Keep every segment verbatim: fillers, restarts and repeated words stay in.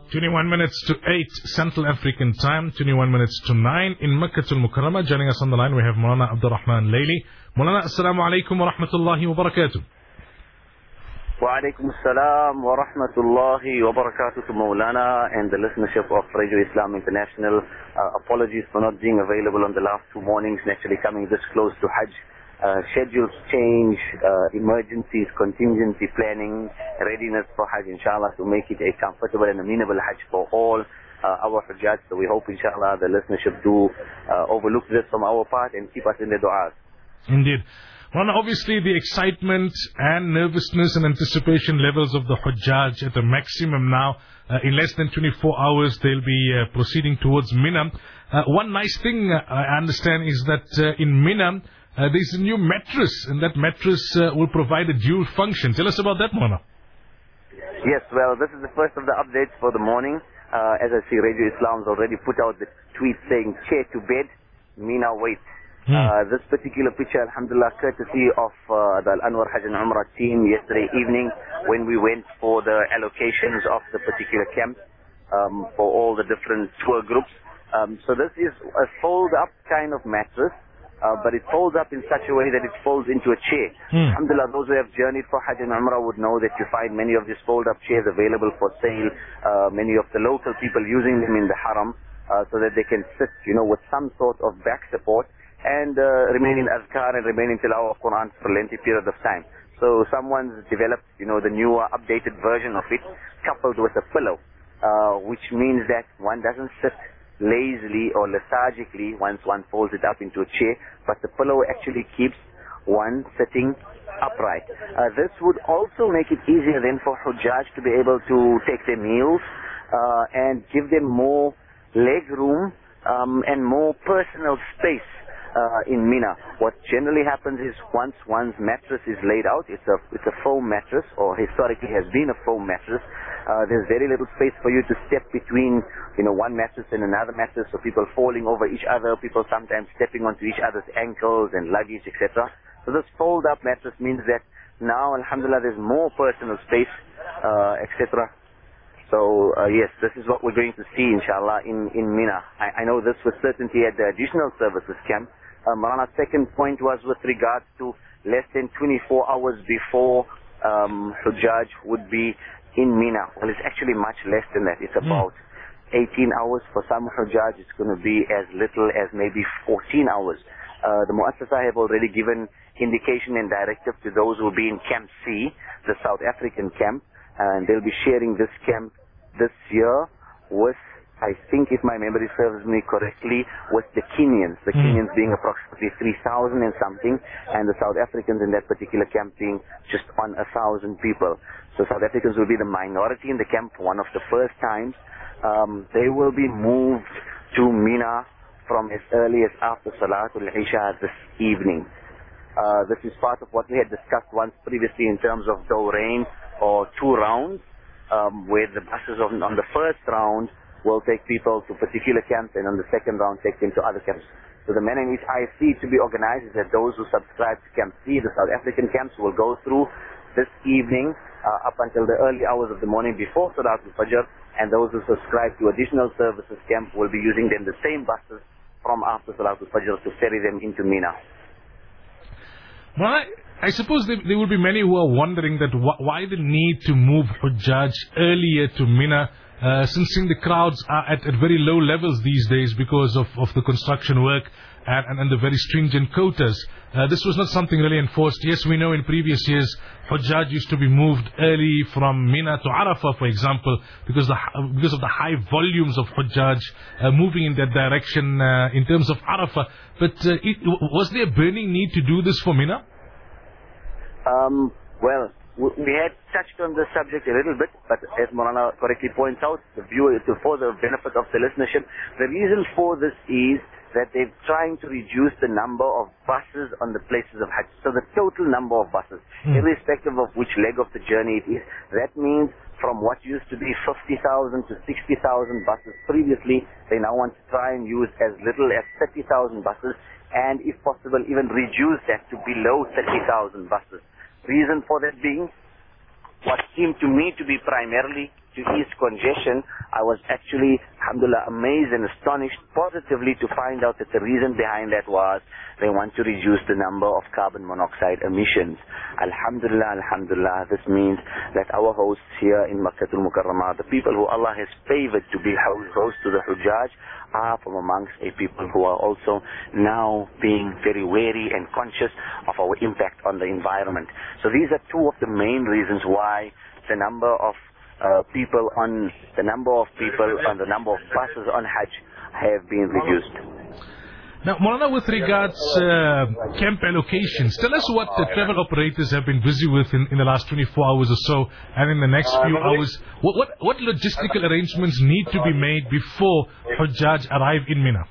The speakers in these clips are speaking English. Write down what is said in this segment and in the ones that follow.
twenty-one minutes to eight Central African Time, twenty-one minutes to nine in Makkah al-Mukarramah. Joining us on the line, we have Maulana Abdul Rahman Layli. Maulana, assalamu alaikum wa rahmatullahi wa barakatuh. Wa alaikum assalam wa rahmatullahi wa barakatuh to Maulana and the listenership of Radio Islam International. Uh, apologies for not being available on the last two mornings, naturally coming this close to Hajj. Uh, schedules change, uh, emergencies, contingency planning, readiness for Hajj, inshallah, to make it a comfortable and amenable Hajj for all uh, our Hajjaj. So we hope, inshallah, the listenership do uh, overlook this from our part and keep us in the du'as. Indeed. Well, obviously the excitement and nervousness and anticipation levels of the Hajjaj at a maximum now. Uh, in less than twenty-four hours, they'll be uh, proceeding towards Mina. Uh, one nice thing uh, I understand is that uh, in Mina, Uh, there's a new mattress, and that mattress uh, will provide a dual function. Tell us about that, Mona. Yes, well, this is the first of the updates for the morning. Uh, as I see, Radio Islam's already put out the tweet saying, chair to bed, Mina wait. Hmm. Uh, this particular picture, alhamdulillah, courtesy of uh, the Al-Anwar Hajj and Umrah team yesterday evening when we went for the allocations of the particular camp um, for all the different tour groups. Um, so this is a fold-up kind of mattress. Uh, but it folds up in such a way that it folds into a chair. Hmm. Alhamdulillah, those who have journeyed for Hajj and Umrah would know that you find many of these fold-up chairs available for sale. Uh, many of the local people using them in the Haram uh, so that they can sit, you know, with some sort of back support and uh, remain in azkar and remain in tilawah of Quran for a lengthy period of time. So someone's developed, you know, the newer, updated version of it coupled with a pillow, uh, which means that one doesn't sit lazily or lethargically once one folds it up into a chair, but the pillow actually keeps one sitting upright. Uh, this would also make it easier then for Hujjaj to be able to take their meals uh, and give them more leg room um, and more personal space uh, in Mina. What generally happens is once one's mattress is laid out, it's a, it's a foam mattress, or historically has been a foam mattress, Uh, there's very little space for you to step between, you know, one mattress and another mattress, so people falling over each other, people sometimes stepping onto each other's ankles and luggage, et cetera. So this fold-up mattress means that now, alhamdulillah, there's more personal space, uh, et cetera. So, uh, yes, this is what we're going to see, inshallah, in, in Mina. I, I know this with certainty at the additional services camp. Uh, Marana's second point was with regards to less than twenty-four hours before um, Hujjaj would be in Mina. Well, it's actually much less than that. It's about mm. eighteen hours. For some Hujjaj, it's going to be as little as maybe fourteen hours. Uh, the Muassasa have already given indication and directive to those who will be in Camp C, the South African camp, and they'll be sharing this camp this year with, I think if my memory serves me correctly, with the Kenyans. The mm. Kenyans being approximately three thousand and something, and the South Africans in that particular camp being just on a thousand people. So South Africans will be the minority in the camp for one of the first times. Um, they will be moved to Mina from as early as after Salatul Isha this evening. Uh, this is part of what we had discussed once previously in terms of Dawrain, or two rounds, um, where the buses on, on the first round will take people to particular camps, and on the second round take them to other camps. So the manner in which I see to be organized is that those who subscribe to Camp C, the South African camps, will go through this evening uh, up until the early hours of the morning before Salatul Fajr, and those who subscribe to additional services camp will be using them the same buses from after Salatul Fajr to ferry them into Mina. Well, I, I suppose there, there will be many who are wondering that wh why the need to move Hujjaj earlier to Mina, uh, since the crowds are at, at very low levels these days because of, of the construction work and, and, and the very stringent quotas. Uh, this was not something really enforced. Yes, we know in previous years Hujjaj used to be moved early from Mina to Arafah, for example, because the, because of the high volumes of Hujjaj uh, moving in that direction uh, in terms of Arafah. But uh, it, was there a burning need to do this for Mina? Um, well, we had touched on this subject a little bit, but as Maulana correctly points out, the viewer, for the benefit of the listenership, the reason for this is that they're trying to reduce the number of buses on the places of Hajj. So the total number of buses, hmm. irrespective of which leg of the journey it is, that means from what used to be fifty thousand to sixty thousand buses previously, they now want to try and use as little as thirty thousand buses, and if possible even reduce that to below thirty thousand buses. Reason for that being what seemed to me to be primarily to to ease congestion, I was actually, alhamdulillah, amazed and astonished positively to find out that the reason behind that was they want to reduce the number of carbon monoxide emissions. Alhamdulillah, alhamdulillah, this means that our hosts here in Makkah al-Mukarramah, the people who Allah has favored to be hosts to the Hujjaj, are from amongst a people who are also now being very wary and conscious of our impact on the environment. So these are two of the main reasons why the number of uh, people on the number of people and the number of buses on Hajj have been reduced. Now, Maulana, with regards uh, camp allocations, tell us what the travel operators have been busy with in, in the last twenty-four hours or so, and in the next few hours. What, what, what logistical arrangements need to be made before Hujjaj arrive in Mina?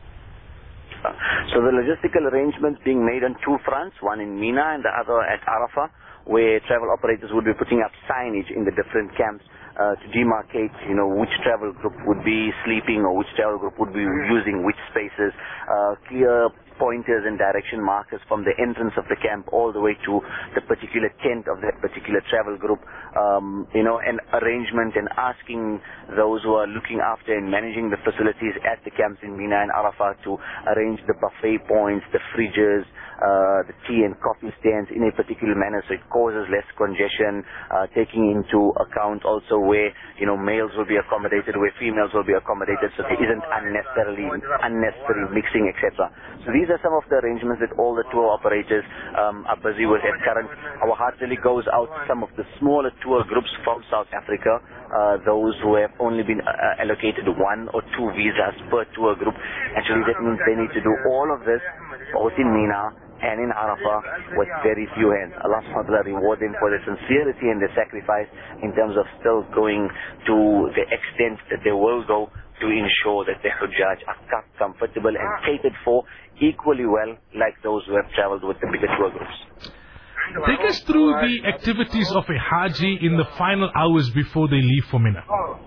So the logistical arrangements being made on two fronts, one in Mina and the other at Arafah, where travel operators would be putting up signage in the different camps uh, to demarcate, you know, which travel group would be sleeping or which travel group would be using which spaces, uh, clear pointers and direction markers from the entrance of the camp all the way to the particular tent of that particular travel group, um, you know, an arrangement and asking those who are looking after and managing the facilities at the camps in Mina and Arafah to arrange the buffet points, the fridges, uh, the tea and coffee stands in a particular manner so it causes less congestion, uh, taking into account also where, you know, males will be accommodated, where females will be accommodated, so there isn't unnecessarily unnecessary mixing, et cetera. So these are some of the arrangements that all the tour operators um, are busy with at current. Our heart really goes out to some of the smaller tour groups from South Africa, uh, those who have only been uh, allocated one or two visas per tour group. Actually, that means they need to do all of this both in Mina and in Arafah with very few hands. Allah subhanahu wa ta'ala reward them for their sincerity and their sacrifice in terms of still going to the extent that they will go to ensure that the Hujjaj are comfortable and catered for equally well like those who have traveled with the bigger tour groups. Take us through the activities of a Haji in the final hours before they leave for Mina.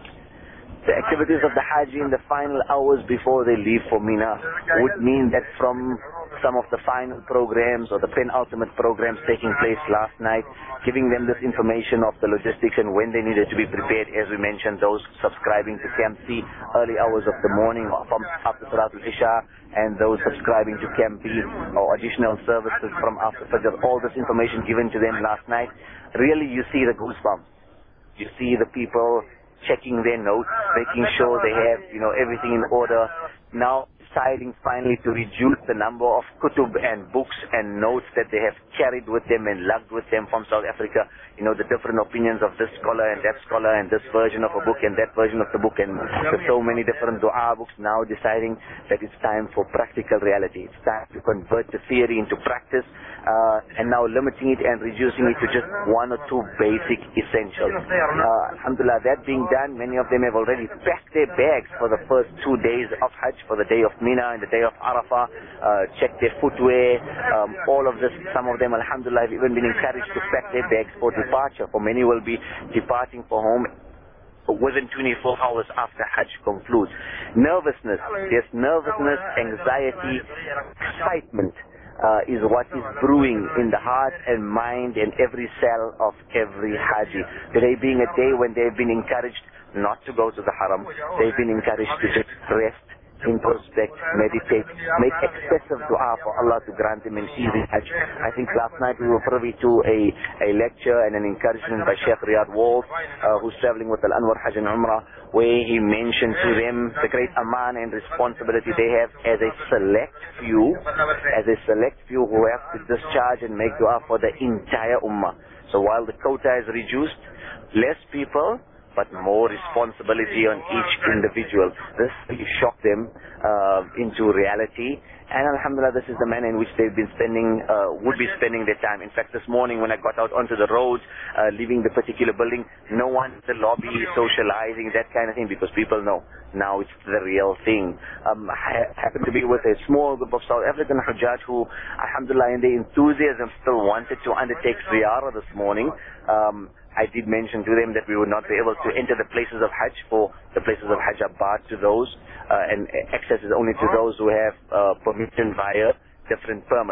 The activities of the Haji in the final hours before they leave for Mina would mean that from some of the final programs or the penultimate programs taking place last night, giving them this information of the logistics and when they needed to be prepared, as we mentioned, those subscribing to Camp C early hours of the morning or from after Salatul Isha, and those subscribing to Camp B or additional services from after Fajr. All this information given to them last night. Really, you see the goosebumps. You see the people checking their notes, making sure they have, you know, everything in order. Now deciding finally to reduce the number of kutub and books and notes that they have carried with them and lugged with them from South Africa. You know, the different opinions of this scholar and that scholar and this version of a book and that version of the book, and there's so many different dua books. Now deciding that it's time for practical reality. It's time to convert the theory into practice, uh, and now limiting it and reducing it to just one or two basic essentials. Uh, alhamdulillah, that being done, many of them have already packed their bags for the first two days of Hajj, for the day of Mina and the day of Arafah, uh, check their footwear, um, all of this. Some of them, alhamdulillah, have even been encouraged to pack their bags for departure, for many will be departing for home within twenty-four hours after Hajj concludes. Nervousness, yes, nervousness, anxiety, excitement uh, is what is brewing in the heart and mind and every cell of every Haji. Today being a day when they've been encouraged not to go to the Haram, they've been encouraged to just rest, introspect, meditate, make excessive dua for Allah to grant him an easy Hajj. I think last night we were privy to a, a lecture and an encouragement by Sheikh Riyad Wolf, uh, who's traveling with Al-Anwar Hajj and Umrah, where he mentioned to them the great aman and responsibility they have as a select few, as a select few who have to discharge and make dua for the entire ummah. So while the quota is reduced, less people, but more responsibility on each individual. This really shocked them uh, into reality. And alhamdulillah, this is the manner in which they've been spending, uh, would be spending their time. In fact, this morning when I got out onto the roads, uh, leaving the particular building, no one in the lobby socializing, that kind of thing, because people know now it's the real thing. Um, I happened to be with a small group of South African Hujjaj who, alhamdulillah, in their enthusiasm still wanted to undertake ziyarah this morning. Um, I did mention to them that we would not be able to enter the places of Hajj, for the places of Hajj are barred to those, uh, and access is only to those who have uh, permission via different permits.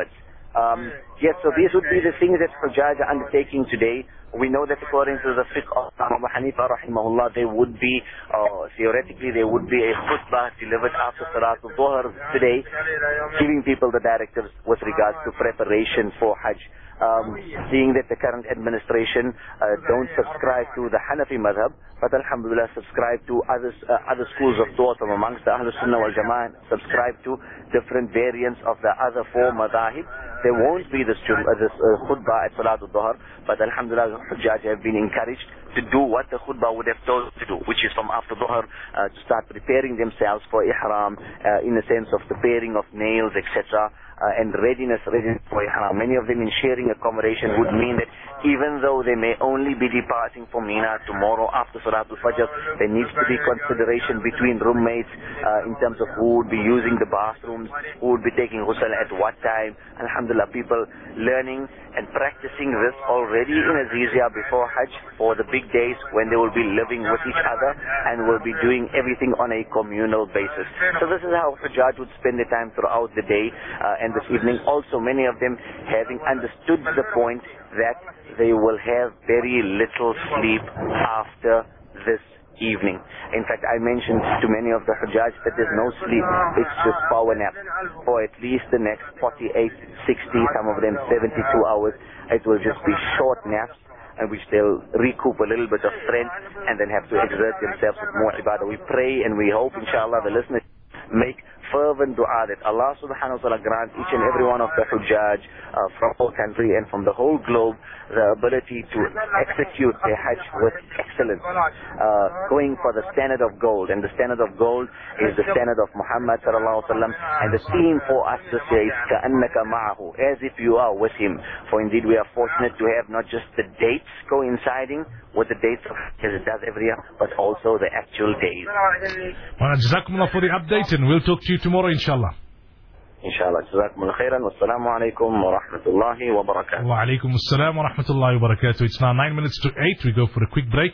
Um, yes, so these would be the things that Hujjaj are undertaking today. We know that according to the fiqh of Abu Hanifa rahimahullah, there would be, uh, theoretically, there would be a khutbah delivered after Salatul Dhuhr today, giving people the directives with regards to preparation for Hajj. Um, seeing that the current administration uh, don't subscribe to the Hanafi madhab, but alhamdulillah subscribe to others, uh, other schools of thought from amongst the Ahlul Sunnah wal Jama'ah, subscribe to different variants of the other four madhahib. There won't be this, uh, this uh, khutbah at Salatul Dhuhr, but alhamdulillah Hujjaj have been encouraged to do what the khutbah would have told to do, which is from after Dhuhr uh, to start preparing themselves for ihram, uh, in the sense of preparing of nails, et cetera. Uh, and readiness, readiness for ihram. Many of them in sharing accommodation would mean that even though they may only be departing for Mina tomorrow after Salatul Fajr, there needs to be consideration between roommates uh, in terms of who would be using the bathrooms, who would be taking ghusl at what time. Alhamdulillah, people learning and practicing this already in Azizia before Hajj for the big days when they will be living with each other and will be doing everything on a communal basis. So this is how Hujjaj would spend their time throughout the day uh, and this evening. Also, many of them having understood the point that they will have very little sleep after this evening. In fact, I mentioned to many of the Hujjaj that there's no sleep. It's just power nap for at least the next forty-eight, sixty, some of them seventy-two hours. It will just be short naps, in which they'll recoup a little bit of strength and then have to exert themselves with more ibadah. We pray and we hope, inshallah, the listeners make fervent dua that Allah subhanahu wa ta'ala grant each and every one of the Hujjaj uh, from the whole country and from the whole globe the ability to execute their Hajj with excellence, uh, going for the standard of gold. And the standard of gold is the standard of Muhammad sallallahu alaihi wasallam. And the theme for us this year is ka'annaka ma'ahu, as if you are with him. For indeed we are fortunate to have not just the dates coinciding with the dates of as it does every year, but also the actual days. Well, Jazakumullah for the update, and we'll talk to you tomorrow, inshallah. Inshallah. Jazakumullah khairan. Wassalamu alaikum wa rahmatullahi wa barakatuh. Wa alaikum assalam wa rahmatullahi wa barakatuh. It's now nine minutes to eight. We go for a quick break.